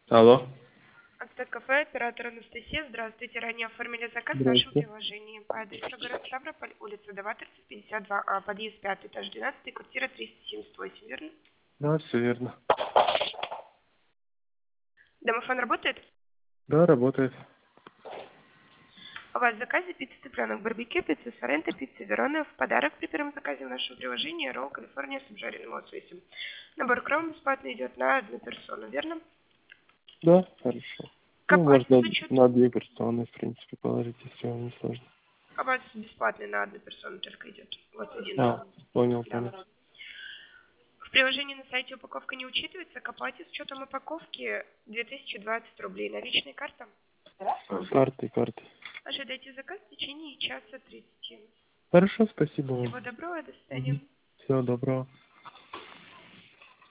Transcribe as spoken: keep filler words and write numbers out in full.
Алло. Автокафе, оператор Анастасия. Здравствуйте. Ранее оформили заказ в нашем Здрасте. приложении по адресу город Ставрополь, улица Даваторцев, пятьдесят два А, подъезд пятый, этаж двенадцатый, квартира триста семьдесят восемь, верно? Да, все верно. Домофон работает? Да, работает. У вас в заказе пицца цыпленок, барбекю, пицца Соренто, пицца Верона. В подарок при первом заказе в нашем приложении ролл Калифорния с обжаренным лососем. Набор кром бесплатно идет на одну персону, верно? Да, хорошо. К Ну, оплате можно с учетом... на две персоны, в принципе, положить, если вам не сложно. У вас бесплатный на одну персону только идет. Вот один ролл. А, понял, Да. понял. В приложении на сайте упаковка не учитывается, к оплате с учетом упаковки две тысячи двадцать рублей. Наличная карта. Карты, карты. Ожидайте заказ в течение часа тридцати. Хорошо, спасибо вам. Всего доброго, до свидания. Угу. Всего доброго.